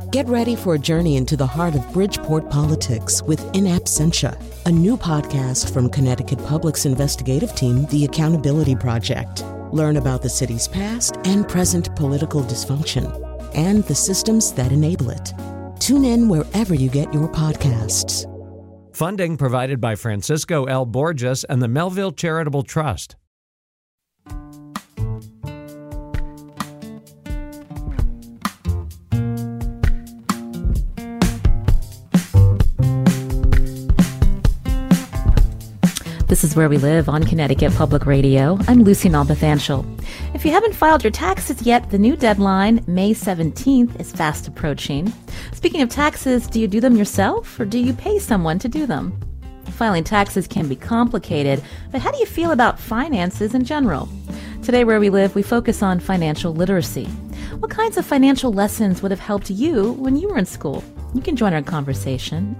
Get ready for a journey into the heart of Bridgeport politics with In Absentia, a new podcast from Connecticut Public's investigative team, The Accountability Project. Learn about the city's past and present political dysfunction and the systems that enable it. Tune in wherever you get your podcasts. Funding provided by Francisco L. Borges and the Melville Charitable Trust. This is Where We Live on Connecticut Public Radio. I'm Lucy Nalpathanchel. If you haven't filed your taxes yet, the new deadline, May 17th, is fast approaching. Speaking of taxes, do you do them yourself or do you pay someone to do them? Filing taxes can be complicated, but how do you feel about finances in general? Today, Where We Live, we focus on financial literacy. What kinds of financial lessons would have helped you when you were in school? You can join our conversation,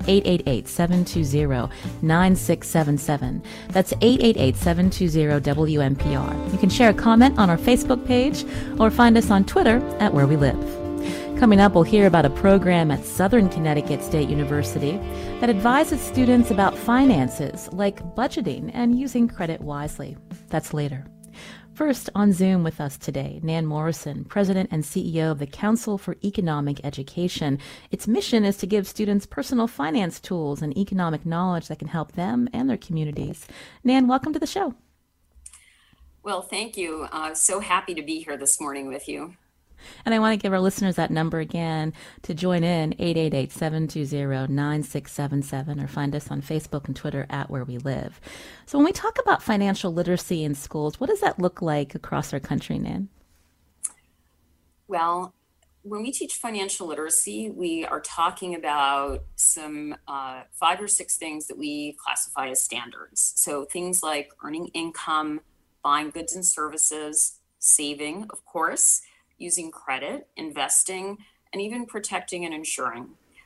888-720-9677. That's 888-720-WNPR. You can share a comment on our Facebook page or find us on Twitter at Where We Live. Coming up, we'll hear about a program at Southern Connecticut State University that advises students about finances, like budgeting and using credit wisely. That's later. First, on Zoom with us today, Nan Morrison, President and CEO of the Council for Economic Education. Its mission is to give students personal finance tools and economic knowledge that can help them and their communities. Nan, welcome to the show. Well, thank you. So happy to be here this morning with you. And I want to give our listeners that number again to join in, 888-720-9677, or find us on Facebook and Twitter at Where We Live. So when we talk about financial literacy in schools, what does that look like across our country, Nan? Well, when we teach financial literacy, we are talking about some 5 or 6 things that we classify as standards. So things like earning income, buying goods and services, saving, of course, using credit, investing, and even protecting and insuring.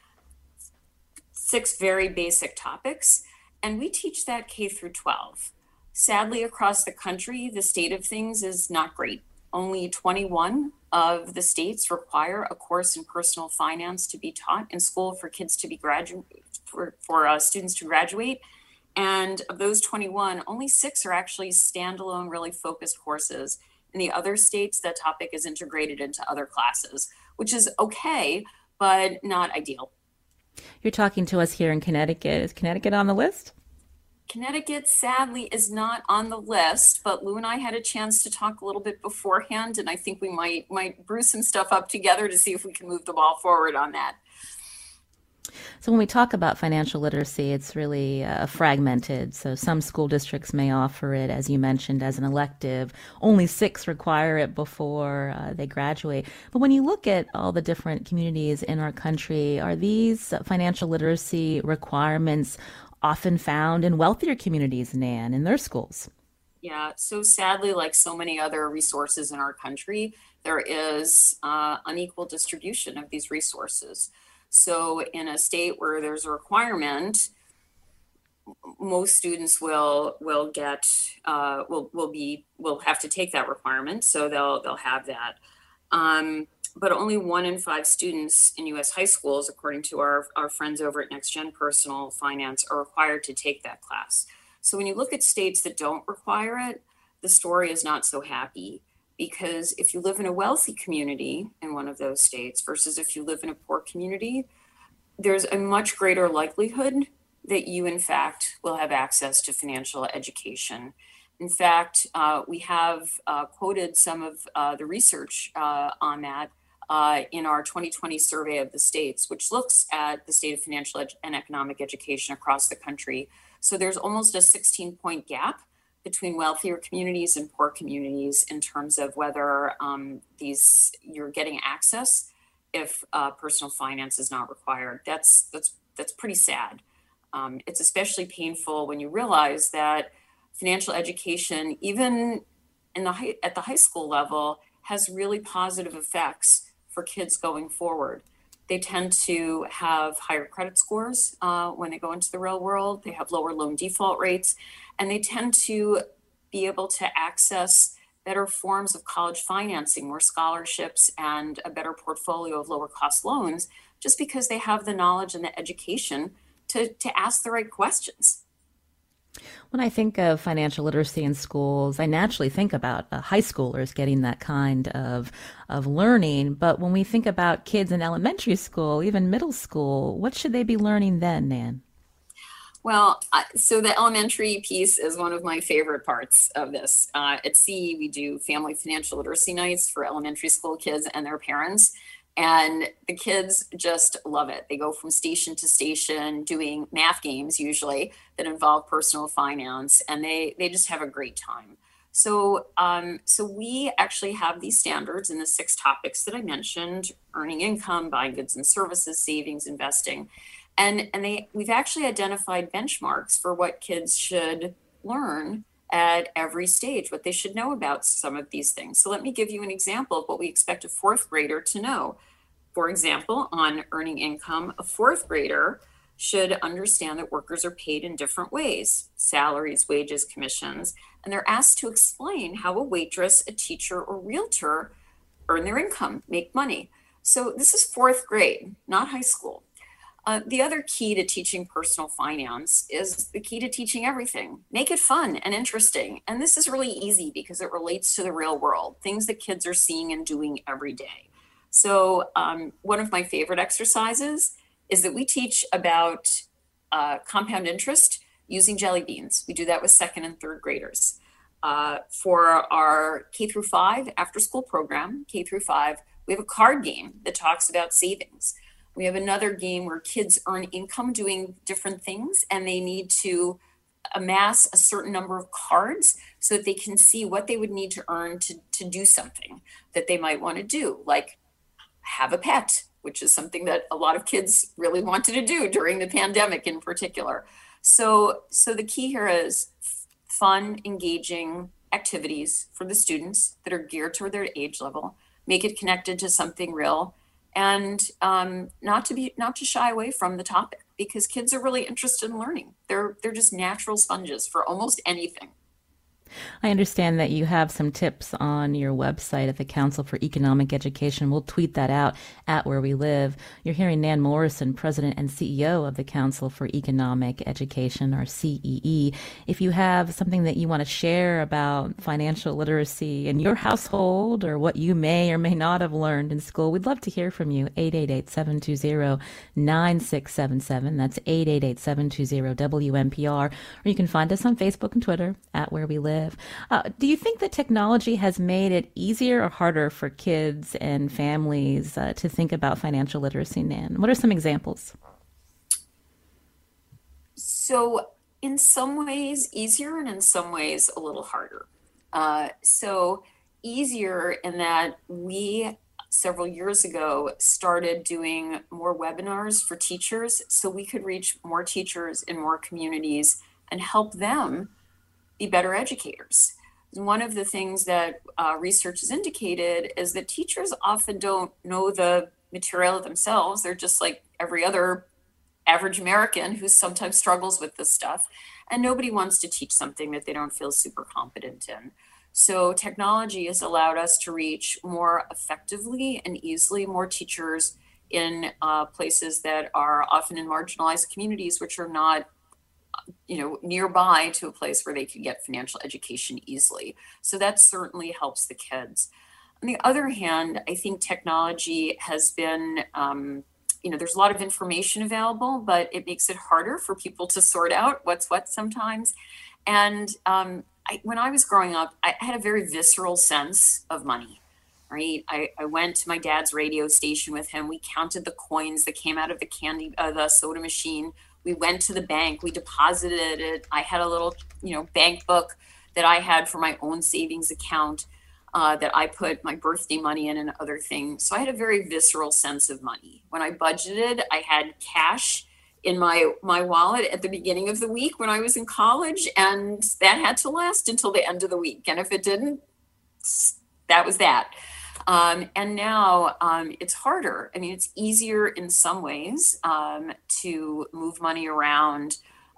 6 very basic topics, and we teach that K through 12. Sadly, across the country, the state of things is not great. Only 21 of the states require a course in personal finance to be taught in school for kids to be students to graduate. And of those 21, only 6 are actually standalone, really focused courses. In the other states, that topic is integrated into other classes, which is okay, but not ideal. You're talking to us here in Connecticut. Is Connecticut on the list? Connecticut, sadly, is not on the list, but Lou and I had a chance to talk a little bit beforehand, and I think we might brew some stuff up together to see if we can move the ball forward on that. So when we talk about financial literacy, it's really fragmented. So some school districts may offer it, as you mentioned, as an elective. Only 6 require it before they graduate. But when you look at all the different communities in our country, are these financial literacy requirements often found in wealthier communities, Nan, in their schools? Yeah, so sadly, like so many other resources in our country, there is unequal distribution of these resources. So in a state where there's a requirement, most students will have to take that requirement, so they'll have that. But only 1 in 5 students in U.S. high schools, according to our friends over at Next Gen Personal Finance, are required to take that class. So when you look at states that don't require it, the story is not so happy. Because if you live in a wealthy community in one of those states versus if you live in a poor community, there's a much greater likelihood that you, in fact, will have access to financial education. In fact, we have quoted some of the research on that in our 2020 survey of the states, which looks at the state of financial and economic education across the country. So there's almost a 16-point gap between wealthier communities and poor communities in terms of whether you're getting access if personal finance is not required. That's pretty sad. It's especially painful when you realize that financial education, even at the high school level, has really positive effects for kids going forward. They tend to have higher credit scores when they go into the real world. They have lower loan default rates, and they tend to be able to access better forms of college financing, more scholarships, and a better portfolio of lower cost loans, just because they have the knowledge and the education to ask the right questions. When I think of financial literacy in schools, I naturally think about high schoolers getting that kind of learning. But when we think about kids in elementary school, even middle school, what should they be learning then, Nan? Well, so the elementary piece is one of my favorite parts of this. At CE, we do family financial literacy nights for elementary school kids and their parents. And the kids just love it. They go from station to station doing math games, usually, that involve personal finance, and they just have a great time. So, so we actually have these standards in the 6 topics that I mentioned: earning income, buying goods and services, savings, investing. And we've actually identified benchmarks for what kids should learn at every stage, what they should know about some of these things. So let me give you an example of what we expect a 4th grader to know. For example, on earning income, a 4th grader should understand that workers are paid in different ways: salaries, wages, commissions, and they're asked to explain how a waitress, a teacher, or realtor earn their income, make money. So this is 4th grade, not high school. The other key to teaching personal finance is the key to teaching everything. Make it fun and interesting. And this is really easy because it relates to the real world, things that kids are seeing and doing every day. So one of my favorite exercises is that we teach about compound interest using jelly beans. We do that with 2nd and 3rd graders. For our K through 5 after school program, K through 5, we have a card game that talks about savings. We have another game where kids earn income doing different things, and they need to amass a certain number of cards so that they can see what they would need to earn to do something that they might want to do, like have a pet, which is something that a lot of kids really wanted to do during the pandemic in particular. So the key here is fun, engaging activities for the students that are geared toward their age level, make it connected to something real, and not to shy away from the topic, because kids are really interested in learning. They're just natural sponges for almost anything. I understand that you have some tips on your website at the Council for Economic Education. We'll tweet that out at Where We Live. You're hearing Nan Morrison, President and CEO of the Council for Economic Education, or CEE. If you have something that you want to share about financial literacy in your household, or what you may or may not have learned in school, we'd love to hear from you. 888-720-9677. That's 888-720-WNPR. Or you can find us on Facebook and Twitter at Where We Live. Do you think that technology has made it easier or harder for kids and families to think about financial literacy, Nan? What are some examples? So in some ways easier, and in some ways a little harder. So easier in that we several years ago started doing more webinars for teachers so we could reach more teachers in more communities and help them be better educators. One of the things that research has indicated is that teachers often don't know the material themselves. They're just like every other average American who sometimes struggles with this stuff. And nobody wants to teach something that they don't feel super competent in. So technology has allowed us to reach more effectively and easily more teachers in places that are often in marginalized communities, which are not nearby to a place where they could get financial education easily. So that certainly helps the kids. On the other hand, I think technology has been, there's a lot of information available, but it makes it harder for people to sort out what's what sometimes. And when I was growing up, I had a very visceral sense of money. Right? I went to my dad's radio station with him. We counted the coins that came out of the soda machine. We went to the bank, we deposited it. I had a little, bank book that I had for my own savings account that I put my birthday money in and other things. So I had a very visceral sense of money. When I budgeted, I had cash in my wallet at the beginning of the week when I was in college, and that had to last until the end of the week. And if it didn't, that was that. And now it's harder. I mean, it's easier in some ways to move money around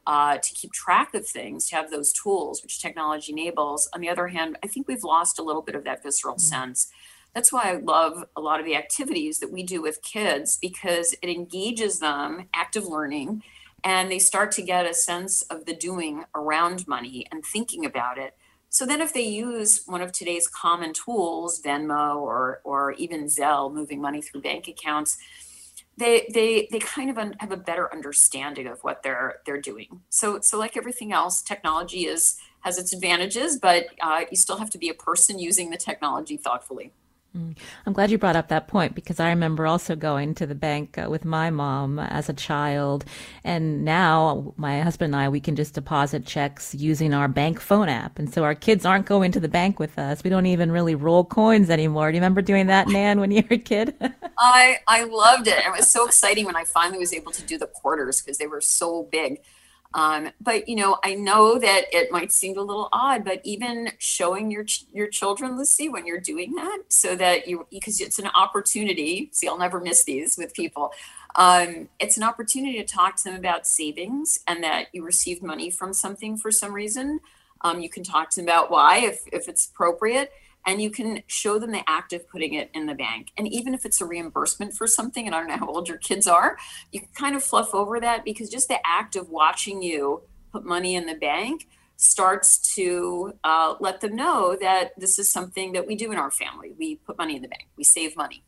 to keep track of things, to have those tools, which technology enables. On the other hand, I think we've lost a little bit of that visceral sense. That's why I love a lot of the activities that we do with kids, because it engages them, active learning, and they start to get a sense of the doing around money and thinking about it. So then if they use one of today's common tools, Venmo or even Zelle, moving money through bank accounts, they kind of have a better understanding of what they're doing. So like everything else, technology has its advantages, but you still have to be a person using the technology thoughtfully. I'm glad you brought up that point, because I remember also going to the bank with my mom as a child. And now my husband and I, we can just deposit checks using our bank phone app. And so our kids aren't going to the bank with us. We don't even really roll coins anymore. Do you remember doing that, Nan, when you were a kid? I loved it. It was so exciting when I finally was able to do the quarters, because they were so big. But, I know that it might seem a little odd, but even showing your children, Lucy, when you're doing that, so that because it's an opportunity, see, I'll never miss these with people. It's an opportunity to talk to them about savings, and that you received money from something for some reason. You can talk to them about why, if it's appropriate. And you can show them the act of putting it in the bank. And even if it's a reimbursement for something, and I don't know how old your kids are, you can kind of fluff over that, because just the act of watching you put money in the bank starts to let them know that this is something that we do in our family. We put money in the bank. We save money.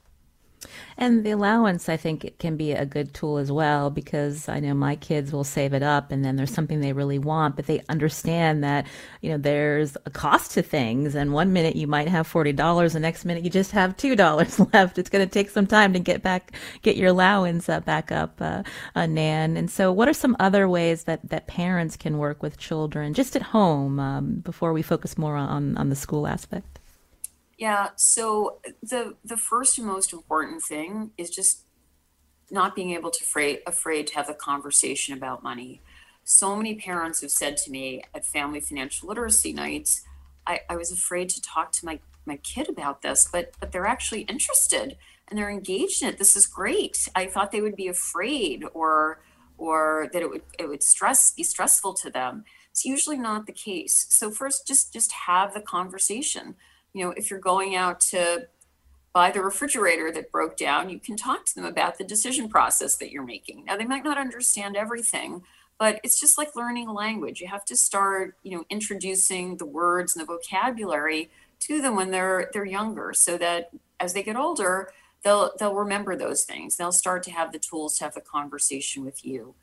And the allowance, I think, it can be a good tool as well, because I know my kids will save it up and then there's something they really want, but they understand that, there's a cost to things. And one minute you might have $40, the next minute you just have $2 left. It's going to take some time to get your allowance back up, Nan. And so what are some other ways that parents can work with children just at home before we focus more on the school aspect? Yeah, so the first and most important thing is just not being able to afraid to have a conversation about money. So many parents have said to me at family financial literacy nights, I was afraid to talk to my kid about this, but they're actually interested and they're engaged in it. This is great. I thought they would be afraid or that it would be stressful to them. It's usually not the case. So first, just have the conversation. If you're going out to buy the refrigerator that broke down, you can talk to them about the decision process that you're making. Now, they might not understand everything, but it's just like learning a language. You have to start, introducing the words and the vocabulary to them when they're younger, so that as they get older, they'll remember those things. They'll start to have the tools to have the conversation with you.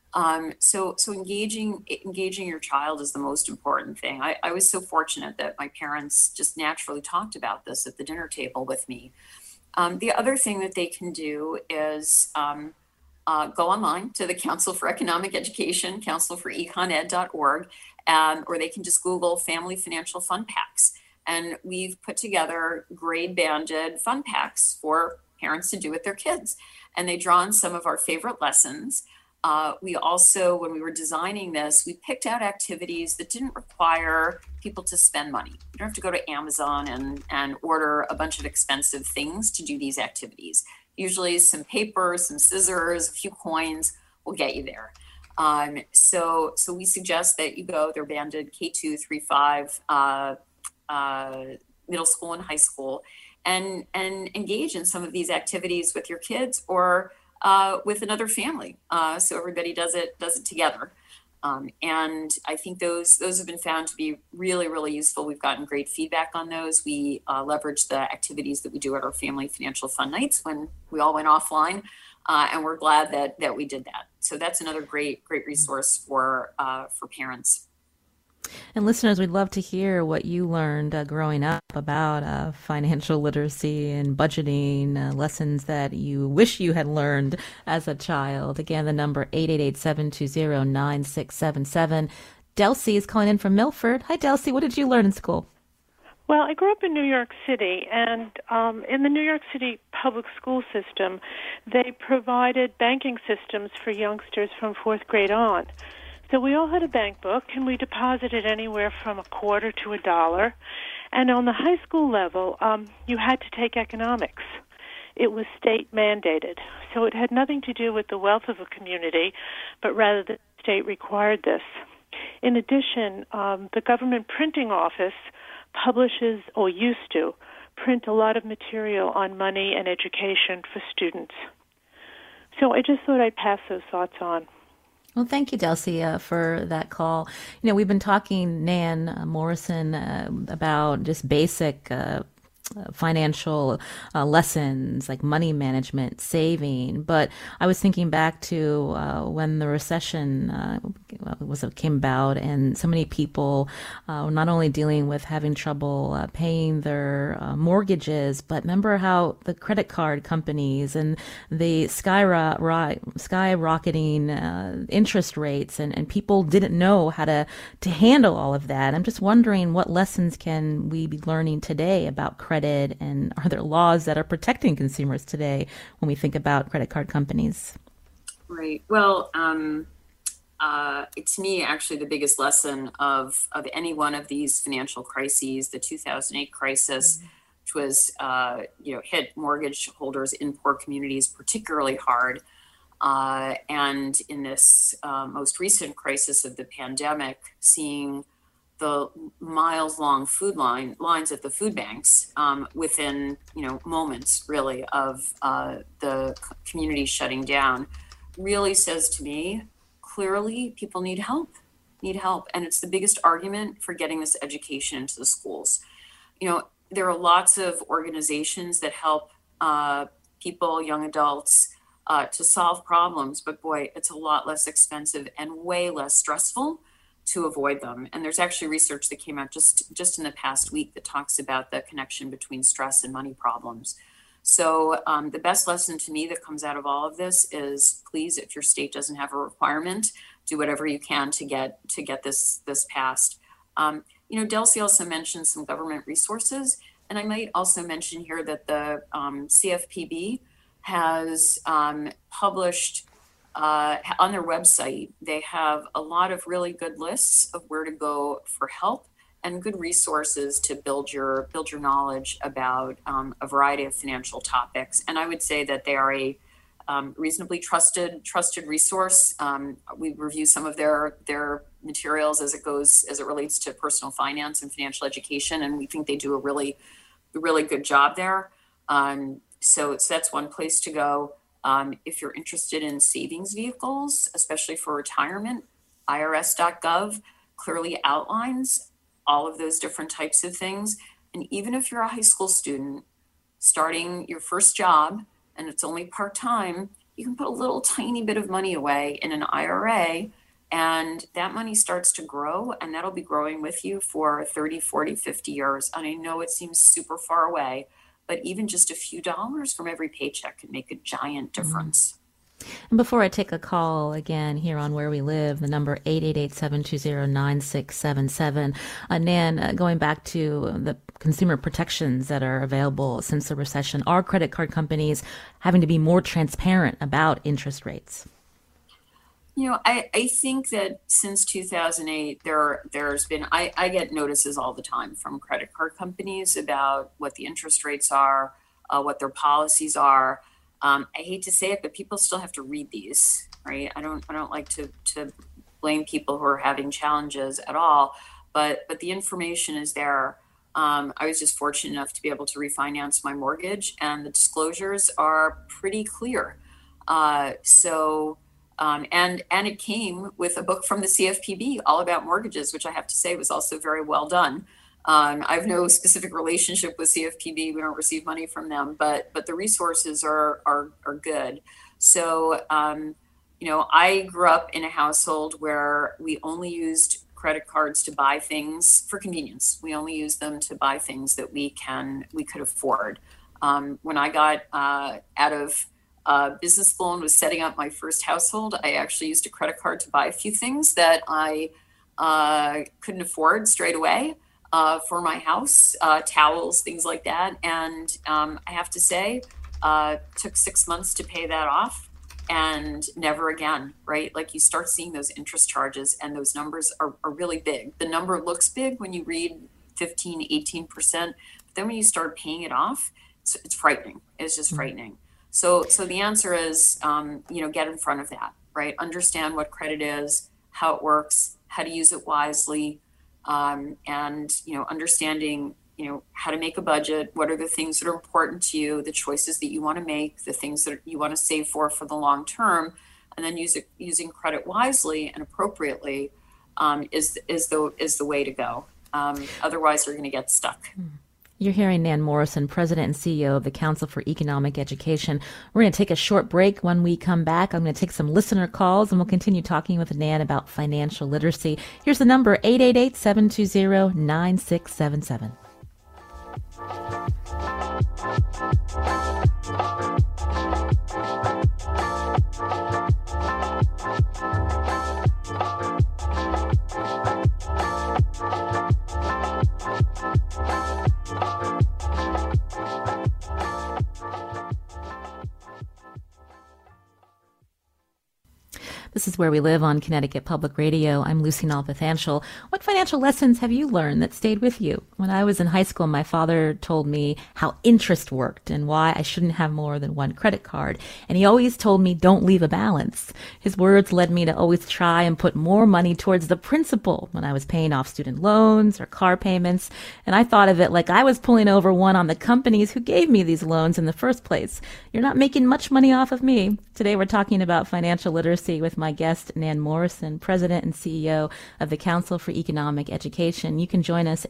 So engaging your child is the most important thing. I was so fortunate that my parents just naturally talked about this at the dinner table with me. The other thing that they can do is go online to the Council for Economic Education, councilforeconed.org, or they can just Google Family Financial Fun Packs. And we've put together grade-banded fun packs for parents to do with their kids. And they draw on some of our favorite lessons. We also, when we were designing this, we picked out activities that didn't require people to spend money. You don't have to go to Amazon and order a bunch of expensive things to do these activities. Usually some paper, some scissors, a few coins will get you there. So we suggest that you go, they're banded K2, 3, 5, middle school and high school, and engage in some of these activities with your kids or with another family, so everybody does it together. And I think those have been found to be really, really useful. We've gotten great feedback on those. We leverage the activities that we do at our Family Financial Fun Nights when we all went offline, and we're glad that we did that. So that's another great resource for parents. And listeners, we'd love to hear what you learned growing up about financial literacy and budgeting, lessons that you wish you had learned as a child. Again, the number 888-720-9677. Delcy is calling in from Milford. Hi, Delcy. What did you learn in school? Well, I grew up in New York City, and in the New York City public school system, they provided banking systems for youngsters from 4th grade on. So we all had a bank book, and we deposited anywhere from a quarter to $1. And on the high school level, you had to take economics. It was state mandated. So it had nothing to do with the wealth of a community, but rather the state required this. In addition, the government printing office publishes, or used to, print a lot of material on money and education for students. So I just thought I'd pass those thoughts on. Well, thank you, Delcia, for that call. You know, we've been talking, Nan Morrison, about just basic financial lessons like money management, saving. But I was thinking back to when the recession came about, and so many people were not only dealing with having trouble paying their mortgages, but remember how the credit card companies and the skyrocketing interest rates, and people didn't know how to handle all of that. I'm just wondering, what lessons can we be learning today about credit, and are there laws that are protecting consumers today when we think about credit card companies? Right. Well, to me, actually, the biggest lesson of any one of these financial crises, the 2008 crisis, which was, hit mortgage holders in poor communities particularly hard, and in this most recent crisis of the pandemic, seeing the miles-long food lines at the food banks within moments really of the community shutting down, really says to me clearly people need help, and it's the biggest argument for getting this education into the schools. There are lots of organizations that help people, young adults, to solve problems, but boy, it's a lot less expensive and way less stressful to avoid them. And there's actually research that came out just in the past week that talks about the connection between stress and money problems. So the best lesson to me that comes out of all of this is, please, if your state doesn't have a requirement, do whatever you can to get this passed. Delcia also mentioned some government resources, and I might also mention here that the CFPB has published on their website. They have a lot of really good lists of where to go for help and good resources to build your knowledge about a variety of financial topics. And I would say that they are a reasonably trusted resource. We review some of their materials as it relates to personal finance and financial education, and we think they do a really good job there. So that's one place to go. If you're interested in savings vehicles, especially for retirement, IRS.gov clearly outlines all of those different types of things. And even if you're a high school student starting your first job and it's only part-time, you can put a little tiny bit of money away in an IRA, and that money starts to grow, and that'll be growing with you for 30, 40, 50 years. And I know it seems super far away, but even just a few dollars from every paycheck can make a giant difference. And before I take a call again here on Where We Live, the number 888-720-9677. Nan, going back to the consumer protections that are available since the recession, are credit card companies having to be more transparent about interest rates? I think that since 2008, there's been, I get notices all the time from credit card companies about what the interest rates are, what their policies are. I hate to say it, but people still have to read these, right? I don't like to blame people who are having challenges at all, but the information is there. I was just fortunate enough to be able to refinance my mortgage, and the disclosures are pretty clear. And it came with a book from the CFPB all about mortgages, which I have to say was also very well done. I have no specific relationship with CFPB. We don't receive money from them, but the resources are good. So, I grew up in a household where we only used credit cards to buy things for convenience. We only used them to buy things that we could afford. When I got out of business school and was setting up my first household, I actually used a credit card to buy a few things that I couldn't afford straight away for my house, towels, things like that. And I have to say, took 6 months to pay that off, and never again, right? Like, you start seeing those interest charges, and those numbers are really big. The number looks big when you read 15, 18%, but then when you start paying it off, it's frightening. It's just frightening. So the answer is, get in front of that, right? Understand what credit is, how it works, how to use it wisely, and, understanding, how to make a budget, what are the things that are important to you, the choices that you want to make, the things that you want to save for the long term, and then using credit wisely and appropriately is the way to go. Otherwise, you're going to get stuck. You're hearing Nan Morrison, President and CEO of the Council for Economic Education. We're going to take a short break. When we come back, I'm going to take some listener calls, and we'll continue talking with Nan about financial literacy. Here's the number, 888-720-9677. This is Where We Live on Connecticut Public Radio. I'm Lucy Nalpathanchel. What financial lessons have you learned that stayed with you? When I was in high school, my father told me how interest worked and why I shouldn't have more than one credit card. And he always told me, don't leave a balance. His words led me to always try and put more money towards the principal when I was paying off student loans or car payments. And I thought of it like I was pulling over one on the companies who gave me these loans in the first place. You're not making much money off of me. Today we're talking about financial literacy with my guest, Nan Morrison, President and CEO of the Council for Economic Education. You can join us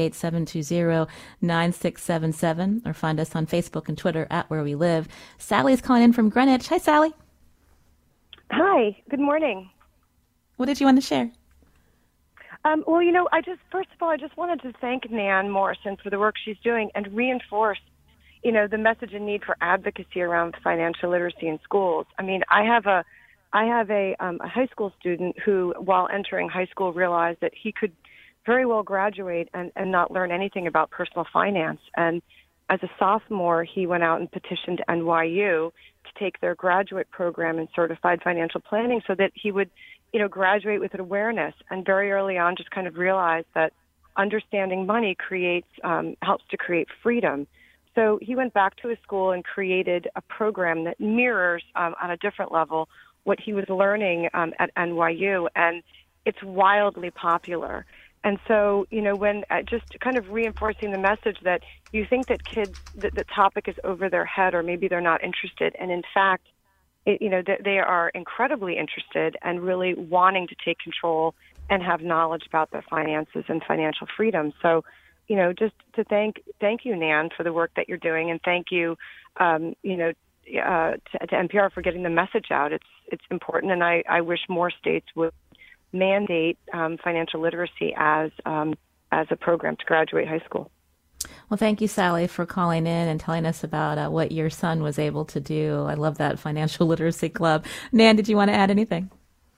888-720-9677 or find us on Facebook and Twitter at Where We Live. Sally's calling in from Greenwich. Hi, Sally. Hi, good morning. What did you want to share? Well, first of all, I just wanted to thank Nan Morrison for the work she's doing and reinforce, the message and need for advocacy around financial literacy in schools. I mean, I have a high school student who, while entering high school, realized that he could very well graduate and not learn anything about personal finance. And as a sophomore, he went out and petitioned NYU to take their graduate program in certified financial planning so that he would, graduate with an awareness, and very early on just kind of realized that understanding money helps to create freedom. So he went back to his school and created a program that mirrors on a different level what he was learning at NYU, and it's wildly popular. And so, when just kind of reinforcing the message that you think that kids, that the topic is over their head or maybe they're not interested, and in fact, they are incredibly interested and really wanting to take control and have knowledge about their finances and financial freedom. So, just to thank you, Nan, for the work that you're doing, and thank you, to NPR for getting the message out. It's important, and I wish more states would mandate financial literacy as a program to graduate high school. Well, thank you, Sally, for calling in and telling us about what your son was able to do. I love that financial literacy club. Nan, did you want to add anything?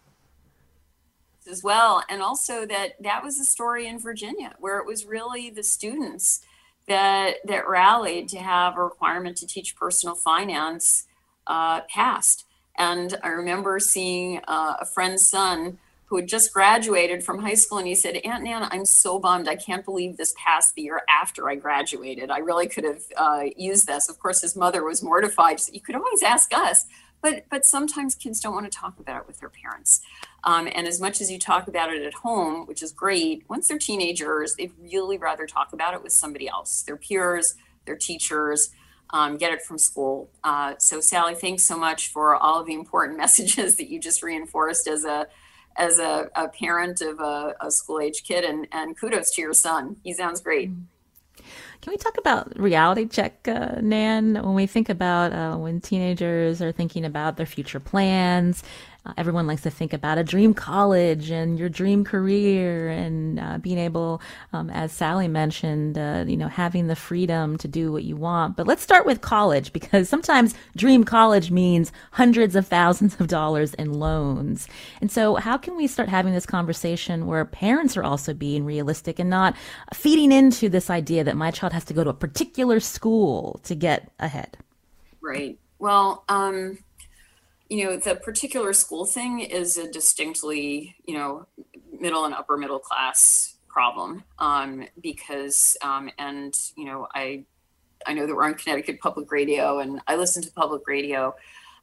As well, and also that was a story in Virginia where it was really the students that rallied to have a requirement to teach personal finance passed. And I remember seeing a friend's son who had just graduated from high school, and he said, Aunt Nan, I'm so bummed. I can't believe this passed the year after I graduated. I really could have used this. Of course, his mother was mortified. She said, you could always ask us. But sometimes kids don't want to talk about it with their parents. And as much as you talk about it at home, which is great, once they're teenagers, they'd really rather talk about it with somebody else, their peers, their teachers, get it from school. So Sally, thanks so much for all of the important messages that you just reinforced as a parent of a school-age kid, and kudos to your son. He sounds great. Can we talk about reality check, Nan? When we think about when teenagers are thinking about their future plans, everyone likes to think about a dream college and your dream career and being able, as Sally mentioned, having the freedom to do what you want. But let's start with college, because sometimes dream college means hundreds of thousands of dollars in loans. And so how can we start having this conversation where parents are also being realistic and not feeding into this idea that my child has to go to a particular school to get ahead? Right. Well, the particular school thing is a distinctly, middle and upper middle class problem, because, I know that we're on Connecticut Public Radio and I listen to public radio.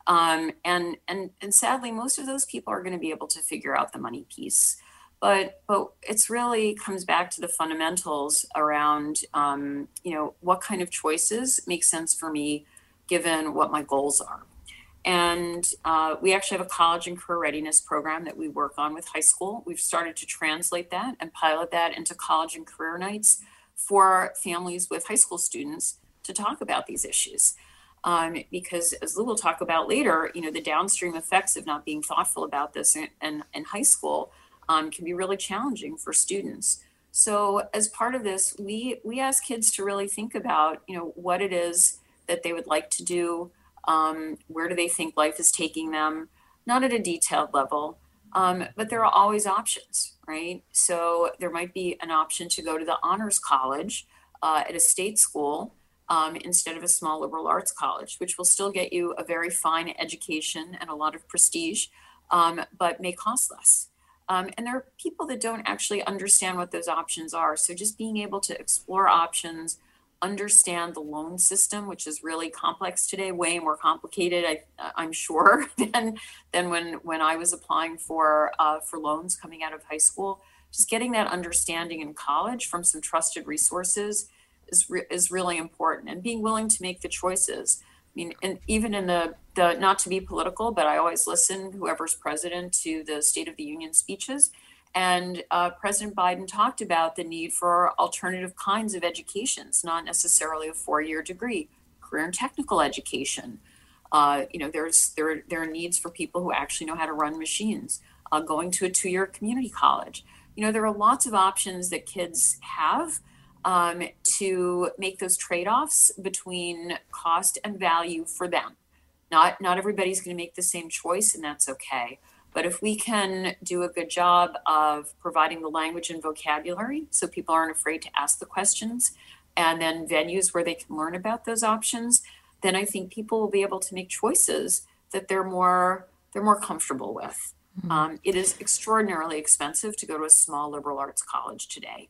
And sadly, most of those people are going to be able to figure out the money piece. But it's really comes back to the fundamentals around, what kind of choices make sense for me given what my goals are. And we actually have a college and career readiness program that we work on with high school. We've started to translate that and pilot that into college and career nights for families with high school students to talk about these issues. Because as Lou will talk about later, the downstream effects of not being thoughtful about this in high school can be really challenging for students. So as part of this, we ask kids to really think about, what it is that they would like to do. Where do they think life is taking them? Not at a detailed level, but there are always options, right? So there might be an option to go to the honors college at a state school instead of a small liberal arts college, which will still get you a very fine education and a lot of prestige, but may cost less. And there are people that don't actually understand what those options are. So just being able to explore options, understand the loan system, which is really complex today, way more complicated, I'm sure, than when I was applying for loans coming out of high school. Just getting that understanding in college from some trusted resources is really important, and being willing to make the choices. I mean, and even in the not to be political, but I always listen, whoever's president, to the State of the Union speeches. And President Biden talked about the need for alternative kinds of educations, not necessarily a 4-year degree, career and technical education. There are needs for people who actually know how to run machines, going to a 2-year community college. There are lots of options that kids have to make those trade-offs between cost and value for them. Not everybody's going to make the same choice, and that's okay. But if we can do a good job of providing the language and vocabulary so people aren't afraid to ask the questions, and then venues where they can learn about those options, then I think people will be able to make choices that they're more comfortable with. Mm-hmm. It is extraordinarily expensive to go to a small liberal arts college today.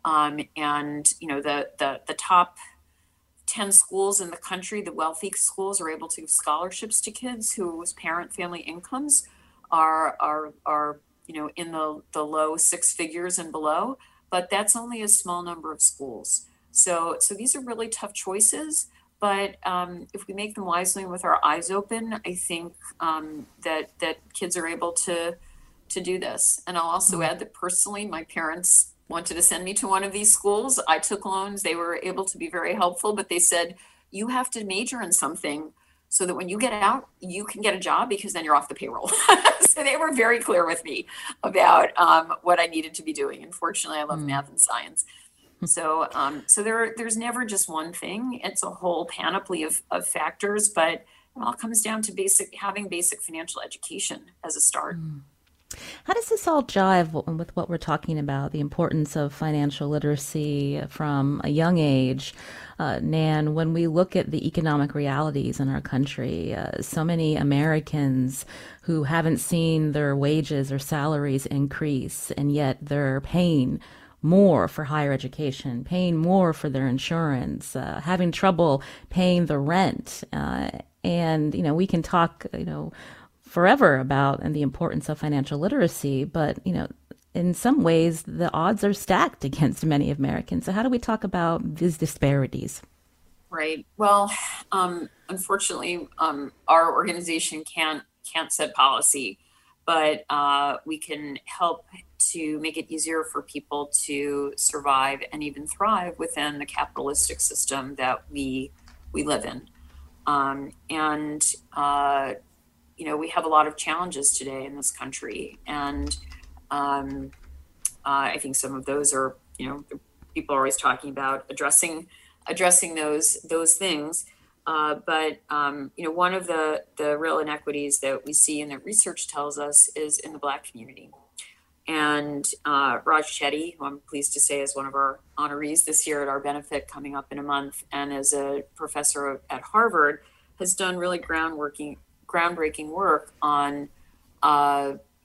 The top 10 schools in the country, the wealthy schools, are able to give scholarships to kids whose family incomes are in the low 6 figures and below, but that's only a small number of schools. So these are really tough choices, but if we make them wisely and with our eyes open, I think that kids are able to do this. And I'll also add that personally, my parents wanted to send me to one of these schools. I took loans. They were able to be very helpful, but they said, you have to major in something so that when you get out, you can get a job, because then you're off the payroll. So they were very clear with me about what I needed to be doing. Unfortunately, I love math and science. So there's never just one thing. It's a whole panoply of factors, but it all comes down to having basic financial education as a start. How does this all jive with what we're talking about, the importance of financial literacy from a young age? Nan, when we look at the economic realities in our country, so many Americans who haven't seen their wages or salaries increase, and yet they're paying more for higher education, paying more for their insurance, having trouble paying the rent. And, we can talk, forever about and the importance of financial literacy, but in some ways the odds are stacked against many Americans. So how do we talk about these disparities? Right. Well, unfortunately, our organization can't set policy, but we can help to make it easier for people to survive and even thrive within the capitalistic system that we live in. We have a lot of challenges today in this country, and I think some of those are, people are always talking about addressing those things. But one of the real inequities that we see and that research tells us is in the Black community. And Raj Chetty, who I'm pleased to say is one of our honorees this year at our benefit coming up in a month, and as a professor at Harvard, has done really groundbreaking work on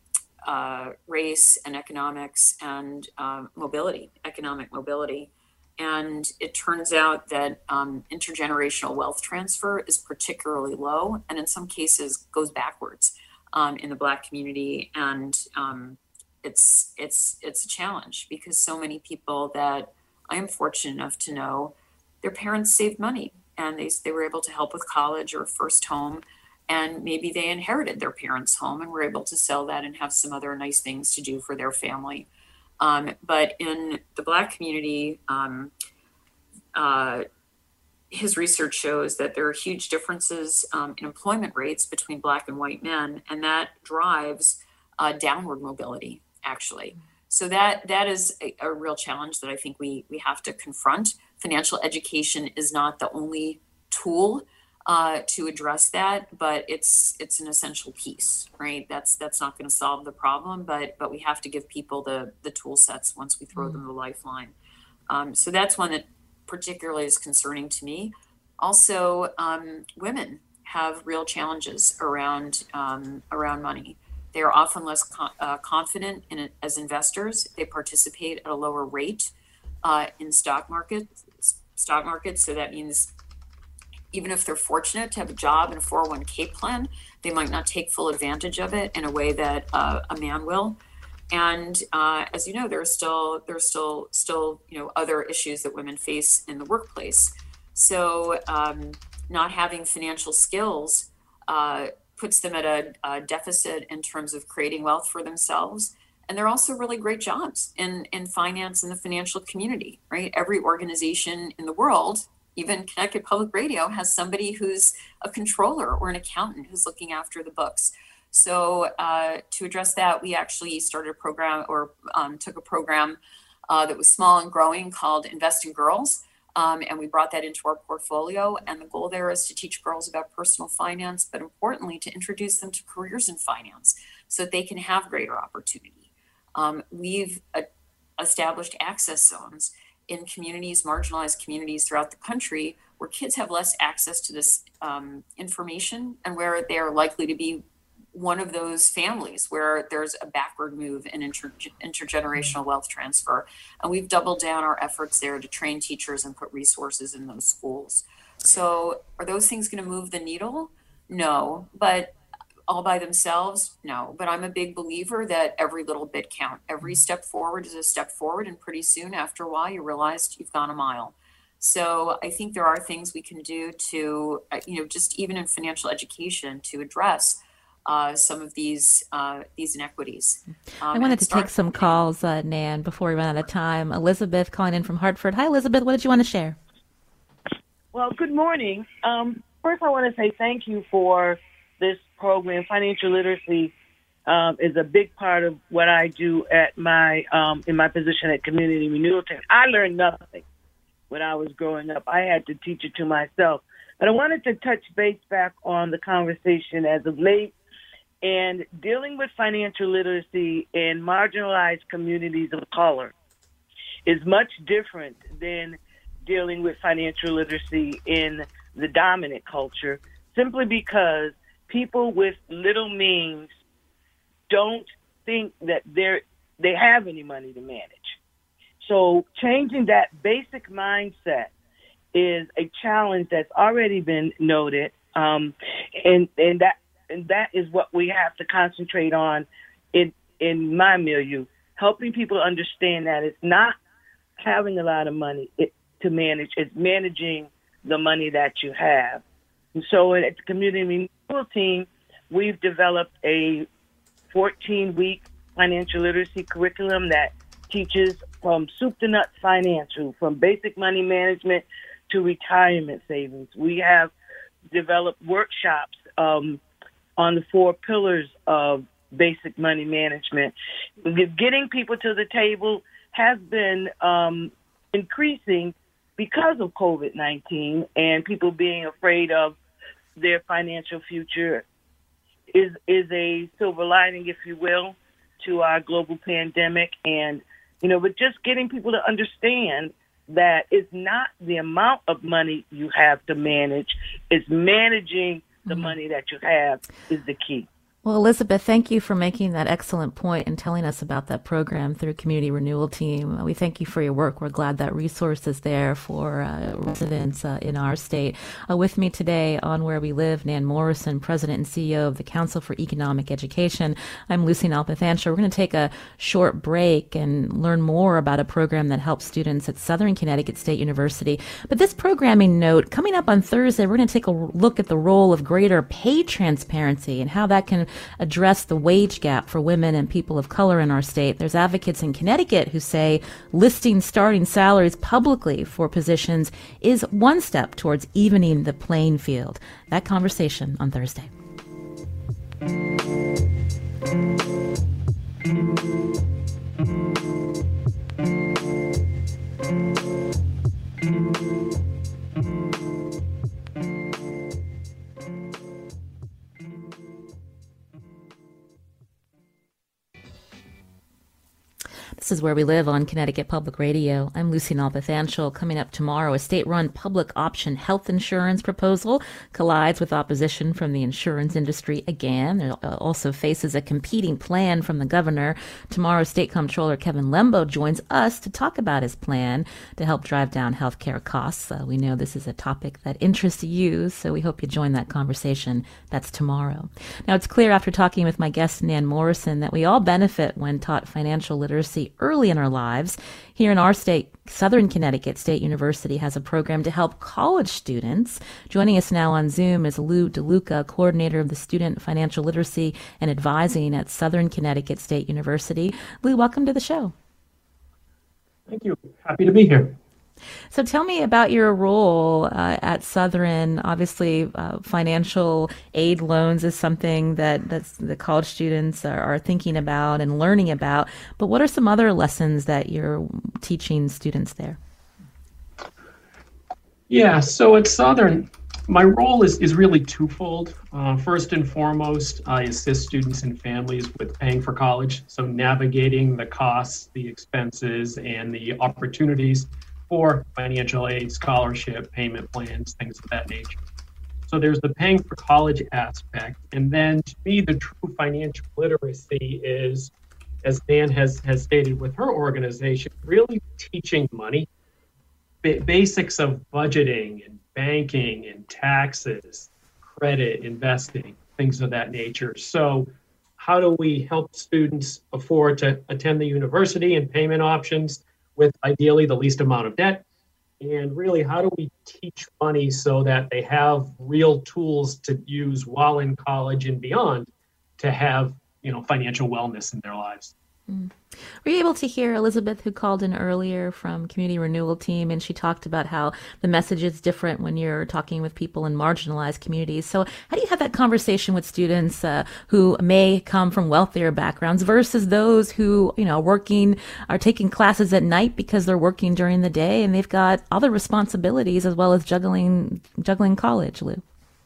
race and economics and economic mobility. And it turns out that intergenerational wealth transfer is particularly low, and in some cases goes backwards in the Black community. And it's a challenge because so many people that I am fortunate enough to know, their parents saved money and they were able to help with college or first home. And maybe they inherited their parents' home and were able to sell that and have some other nice things to do for their family. But in the Black community, his research shows that there are huge differences in employment rates between Black and white men, and that drives downward mobility, actually. So that is a real challenge that I think we have to confront. Financial education is not the only tool to address that, but it's an essential piece, right? That's not going to solve the problem, but we have to give people the tool sets once we throw them the lifeline. So that's one that particularly is concerning to me. Also, women have real challenges around money. They are often less confident in it as investors. They participate at a lower rate in stock markets. So that means even if they're fortunate to have a job and a 401k plan, they might not take full advantage of it in a way that a man will. And as you know, there's still other issues that women face in the workplace. So not having financial skills puts them at a deficit in terms of creating wealth for themselves. And they're also really great jobs in finance and the financial community, right? Every organization in the world, even Connecticut Public Radio, has somebody who's a controller or an accountant who's looking after the books. So to address that, we actually started a program took a program that was small and growing called Invest in Girls. And we brought that into our portfolio. And the goal there is to teach girls about personal finance, but importantly, to introduce them to careers in finance so that they can have greater opportunity. We've established access zones in communities, marginalized communities throughout the country, where kids have less access to this information and where they're likely to be one of those families where there's a backward move in intergenerational wealth transfer. And we've doubled down our efforts there to train teachers and put resources in those schools. So are those things going to move the needle? No, but all by themselves? No, but I'm a big believer that every little bit counts. Every step forward is a step forward. And pretty soon after a while, you realize you've gone a mile. So I think there are things we can do to, just even in financial education, to address some of these inequities. I wanted to take some calls, Nan, before we run out of time. Elizabeth calling in from Hartford. Hi, Elizabeth. What did you want to share? Well, good morning. First, I want to say thank you for this program. Financial literacy is a big part of what I do at my in my position at Community Renewal Team. I learned nothing when I was growing up. I had to teach it to myself. But I wanted to touch base back on the conversation as of late. And dealing with financial literacy in marginalized communities of color is much different than dealing with financial literacy in the dominant culture, simply because people with little means don't think that they have any money to manage. So changing that basic mindset is a challenge that's already been noted, and that is what we have to concentrate on in my milieu, helping people understand that it's not having a lot of money to manage, it's managing the money that you have. And so at the Community Renewal Team, we've developed a 14-week financial literacy curriculum that teaches from soup to nuts financial, from basic money management to retirement savings. We have developed workshops on the 4 pillars of basic money management. Getting people to the table has been increasing because of COVID-19 and people being afraid of their financial future is a silver lining, if you will, to our global pandemic. And, but just getting people to understand that it's not the amount of money you have to manage, it's managing the money that you have is the key. Well, Elizabeth, thank you for making that excellent point and telling us about that program through Community Renewal Team. We thank you for your work. We're glad that resource is there for residents in our state. With me today on Where We Live, Nan Morrison, President and CEO of the Council for Economic Education. I'm Lucy Nalpathanchil. We're going to take a short break and learn more about a program that helps students at Southern Connecticut State University. But this programming note, coming up on Thursday, we're going to take a look at the role of greater pay transparency and how that can address the wage gap for women and people of color in our state. There's advocates in Connecticut who say listing starting salaries publicly for positions is one step towards evening the playing field. That conversation on Thursday. This is Where We Live on Connecticut Public Radio. I'm Lucy Nalpathanchil. Coming up tomorrow, a state-run public option health insurance proposal collides with opposition from the insurance industry again. It also faces a competing plan from the governor. Tomorrow, State Comptroller Kevin Lembo joins us to talk about his plan to help drive down health care costs. We know this is a topic that interests you, so we hope you join that conversation. That's tomorrow. Now, it's clear after talking with my guest, Nan Morrison, that we all benefit when taught financial literacy early in our lives. Here in our state, Southern Connecticut State University has a program to help college students. Joining us now on Zoom is Lou DeLuca, coordinator of the Student Financial Literacy and Advising at Southern Connecticut State University. Lou, welcome to the show. Thank you. Happy to be here. So tell me about your role at Southern. Obviously, financial aid loans is something that the college students are thinking about and learning about. But what are some other lessons that you're teaching students there? Yeah, so at Southern, my role is really twofold. First and foremost, I assist students and families with paying for college, so navigating the costs, the expenses, and the opportunities for financial aid, scholarship, payment plans, things of that nature. So there's the paying for college aspect. And then to me, the true financial literacy is, as Nan has stated with her organization, really teaching money, basics of budgeting and banking and taxes, credit, investing, things of that nature. So how do we help students afford to attend the university and payment options with ideally the least amount of debt? And really, how do we teach money so that they have real tools to use while in college and beyond to have, financial wellness in their lives? Were you able to hear Elizabeth, who called in earlier from Community Renewal Team, and she talked about how the message is different when you're talking with people in marginalized communities. So how do you have that conversation with students who may come from wealthier backgrounds versus those who, are taking classes at night because they're working during the day and they've got other responsibilities as well as juggling college, Lou?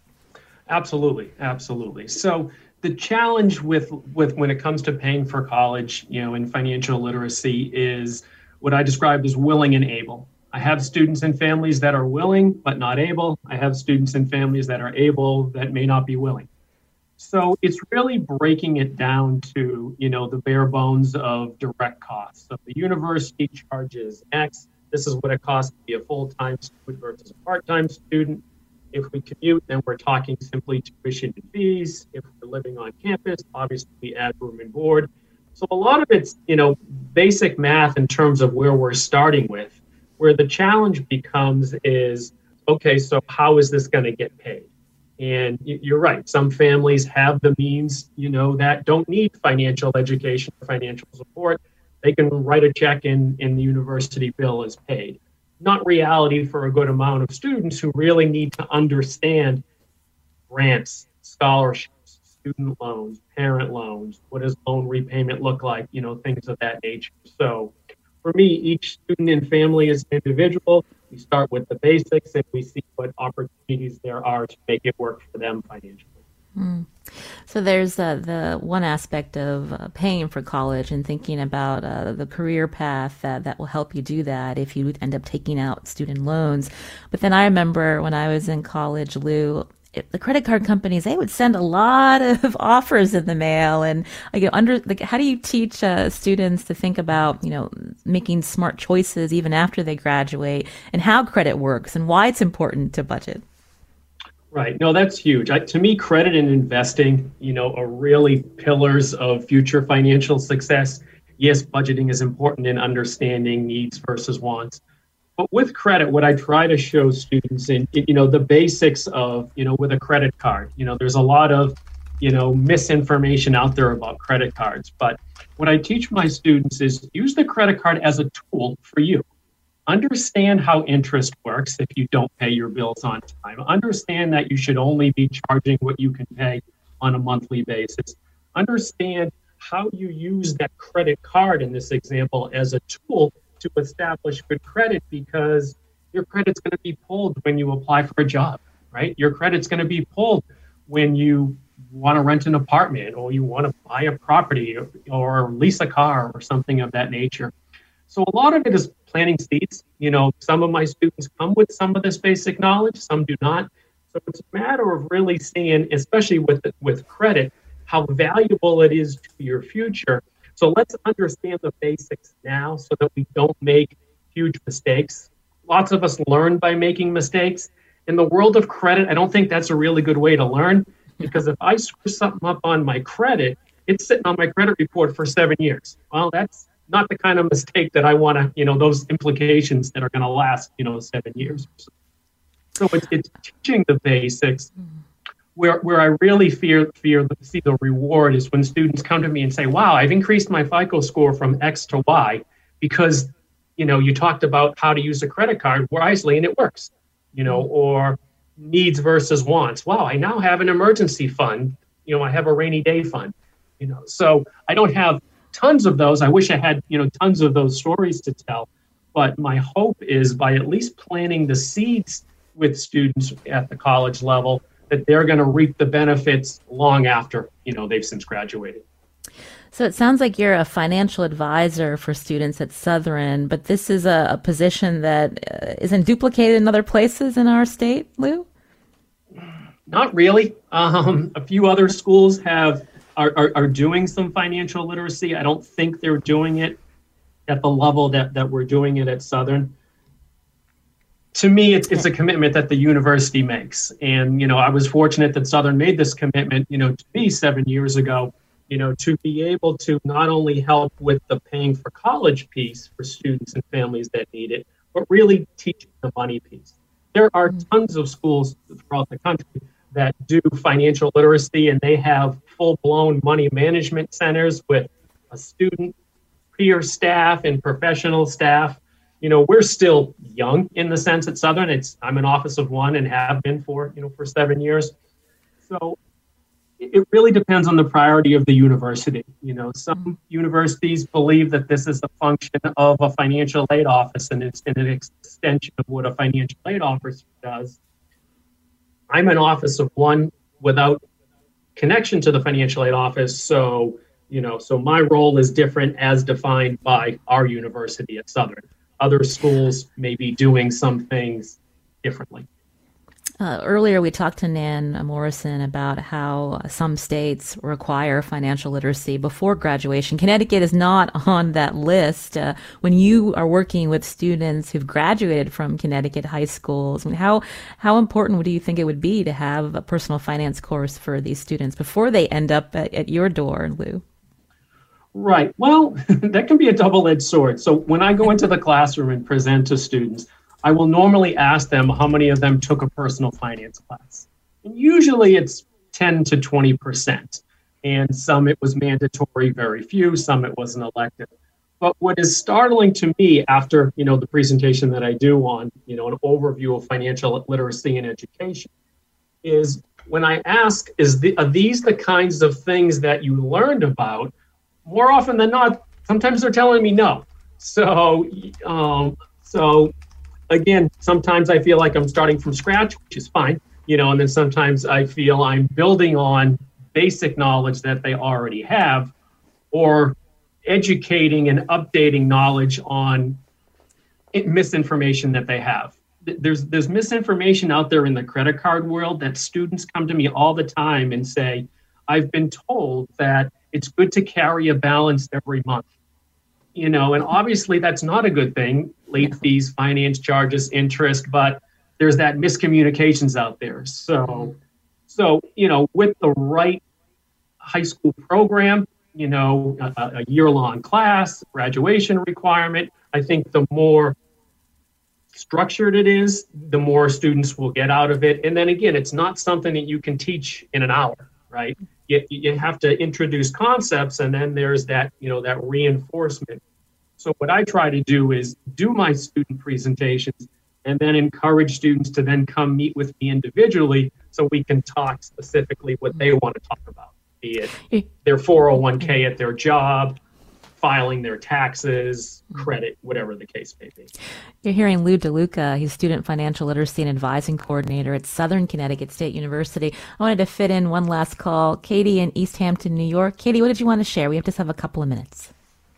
Absolutely. So the challenge with when it comes to paying for college, in financial literacy is what I described as willing and able. I have students and families that are willing but not able. I have students and families that are able that may not be willing. So it's really breaking it down to, the bare bones of direct costs. So the university charges X. This is what it costs to be a full-time student versus a part-time student. If we commute, then we're talking simply tuition and fees. If we're living on campus, obviously we add room and board. So a lot of it's, basic math in terms of where we're starting with. Where the challenge becomes is, okay, so how is this going to get paid? And you're right. Some families have the means, that don't need financial education or financial support. They can write a check and the university bill is paid. Not reality for a good amount of students who really need to understand grants, scholarships, student loans, parent loans, what does loan repayment look like, things of that nature. So for me, each student and family is an individual. We start with the basics and we see what opportunities there are to make it work for them financially. So there's the one aspect of paying for college and thinking about the career path that will help you do that if you end up taking out student loans. But then I remember when I was in college, Lou, the credit card companies, they would send a lot of offers in the mail. And how do you teach students to think about, making smart choices even after they graduate, and how credit works and why it's important to budget? Right. No, that's huge. To me, credit and investing, are really pillars of future financial success. Yes, budgeting is important in understanding needs versus wants. But with credit, what I try to show students in, the basics of, with a credit card, there's a lot of, misinformation out there about credit cards. But what I teach my students is use the credit card as a tool for you. Understand how interest works if you don't pay your bills on time. Understand that you should only be charging what you can pay on a monthly basis. Understand how you use that credit card in this example as a tool to establish good credit, because your credit's going to be pulled when you apply for a job, right? Your credit's going to be pulled when you want to rent an apartment or you want to buy a property or lease a car or something of that nature. So a lot of it is planting seeds. Some of my students come with some of this basic knowledge, some do not. So it's a matter of really seeing, especially with credit, how valuable it is to your future. So let's understand the basics now so that we don't make huge mistakes. Lots of us learn by making mistakes. In the world of credit, I don't think that's a really good way to learn, because if I screw something up on my credit, it's sitting on my credit report for 7 years. Well, that's not the kind of mistake that I want to, those implications that are going to last, 7 years. So it's teaching the basics. Where I really see the reward is when students come to me and say, wow, I've increased my FICO score from X to Y because, you talked about how to use a credit card wisely and it works, or needs versus wants. Wow, I now have an emergency fund. I have a rainy day fund, so I don't have tons of those. I wish I had, tons of those stories to tell. But my hope is by at least planting the seeds with students at the college level, that they're going to reap the benefits long after, they've since graduated. So it sounds like you're a financial advisor for students at Southern, but this is a position that isn't duplicated in other places in our state, Lou? Not really. A few other schools are doing some financial literacy. I don't think they're doing it at the level that we're doing it at Southern. To me, it's a commitment that the university makes. And, I was fortunate that Southern made this commitment, to me 7 years ago, to be able to not only help with the paying for college piece for students and families that need it, but really teach the money piece. There are tons of schools throughout the country that do financial literacy, and they have full-blown money management centers with a student, peer staff, and professional staff. We're still young in the sense at Southern. I'm an office of one and have been for 7 years. So it really depends on the priority of the university. Some universities believe that this is a function of a financial aid office, and it's an extension of what a financial aid officer does. I'm an office of one without connection to the financial aid office. So my role is different as defined by our university at Southern. Other schools may be doing some things differently. Earlier, we talked to Nan Morrison about how some states require financial literacy before graduation. Connecticut is not on that list. When you are working with students who've graduated from Connecticut high schools, how important do you think it would be to have a personal finance course for these students before they end up at your door, Lou? Right. Well, that can be a double-edged sword. So when I go into the classroom and present to students, I will normally ask them how many of them took a personal finance class. And usually it's 10 to 20%. And some it was mandatory, very few, some it was an elective. But what is startling to me after, the presentation that I do on, an overview of financial literacy and education is when I ask, are these the kinds of things that you learned about? More often than not, sometimes they're telling me no. So again, sometimes I feel like I'm starting from scratch, which is fine, and then sometimes I feel I'm building on basic knowledge that they already have, or educating and updating knowledge on misinformation that they have. there's misinformation out there in the credit card world that students come to me all the time and say, I've been told that it's good to carry a balance every month. And obviously that's not a good thing, late fees, finance charges, interest, but there's that miscommunications out there. So with the right high school program, a year-long class, graduation requirement, I think the more structured it is, the more students will get out of it. And then again, it's not something that you can teach in an hour, right? You have to introduce concepts, and then there's that, that reinforcement. So what I try to do is do my student presentations and then encourage students to then come meet with me individually so we can talk specifically what they want to talk about, be it their 401k at their job, filing their taxes, credit, whatever the case may be. You're hearing Lou DeLuca. He's Student Financial Literacy and Advising Coordinator at Southern Connecticut State University. I wanted to fit in one last call. Katie in East Hampton, New York. Katie, what did you want to share? We just have a couple of minutes.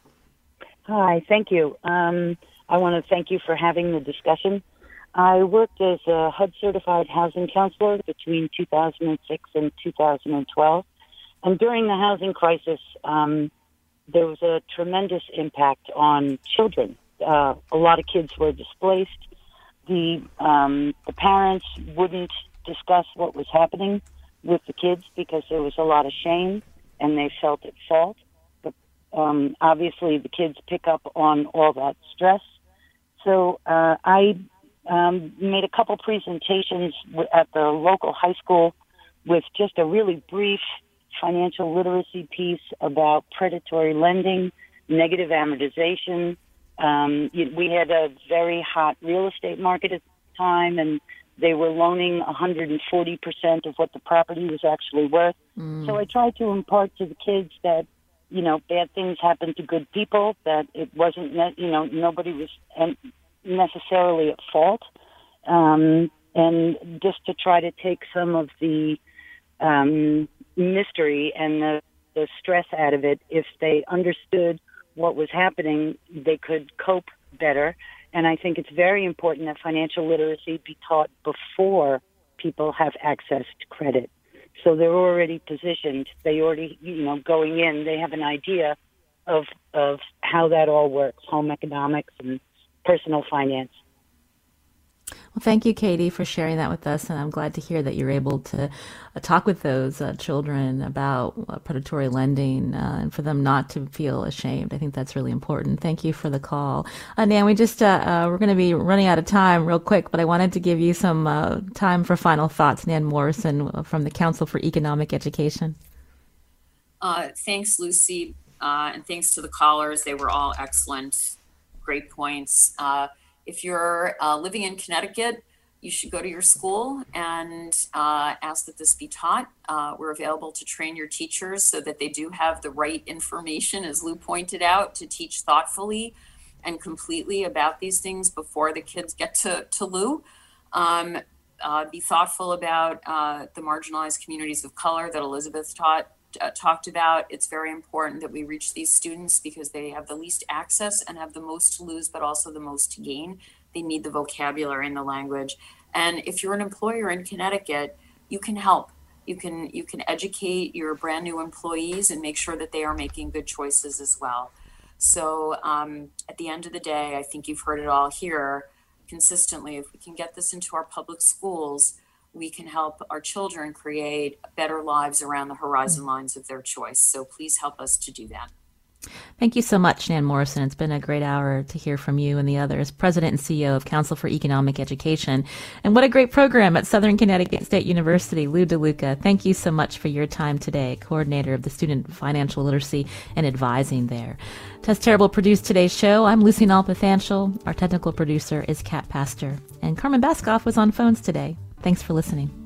Hi, thank you. I want to thank you for having the discussion. I worked as a HUD-certified housing counselor between 2006 and 2012. And during the housing crisis, there was a tremendous impact on children. A lot of kids were displaced. The parents wouldn't discuss what was happening with the kids because there was a lot of shame and they felt at fault. But obviously the kids pick up on all that stress. So I made a couple presentations at the local high school with just a really brief financial literacy piece about predatory lending, negative amortization. We had a very hot real estate market at the time, and they were loaning 140% of what the property was actually worth. So I tried to impart to the kids that, bad things happen to good people, that it wasn't, nobody was necessarily at fault. And just to try to take some of the mystery and the stress out of it. If they understood what was happening, they could cope better. And I think it's very important that financial literacy be taught before people have access to credit. So they're already positioned. They already, going in, they have an idea of how that all works, home economics and personal finance. Well, thank you, Katie, for sharing that with us, and I'm glad to hear that you're able to talk with those children about predatory lending and for them not to feel ashamed. I think that's really important. Thank you for the call. Nan, we just we're going to be running out of time real quick, but I wanted to give you some time for final thoughts. Nan Morrison from the Council for Economic Education. Thanks, Lucy, and thanks to the callers. They were all excellent, great points. If you're living in Connecticut, you should go to your school and ask that this be taught. We're available to train your teachers so that they do have the right information, as Lou pointed out, to teach thoughtfully and completely about these things before the kids get to Lou. Be thoughtful about the marginalized communities of color that Elizabeth talked about. It's very important that we reach these students because they have the least access and have the most to lose, but also the most to gain. They need the vocabulary and the language. And if you're an employer in Connecticut, you can help. You can educate your brand new employees and make sure that they are making good choices as well. So at the end of the day, I think you've heard it all here consistently. If we can get this into our public schools, we can help our children create better lives around the horizon lines of their choice. So please help us to do that. Thank you so much, Nan Morrison. It's been a great hour to hear from you and the others, President and CEO of Council for Economic Education. And what a great program at Southern Connecticut State University, Lou DeLuca. Thank you so much for your time today, coordinator of the Student Financial Literacy and Advising there. Tess Terrible produced today's show. I'm Lucy Nalpathanchel. Our technical producer is Kat Pastor. And Carmen Baskoff was on phones today. Thanks for listening.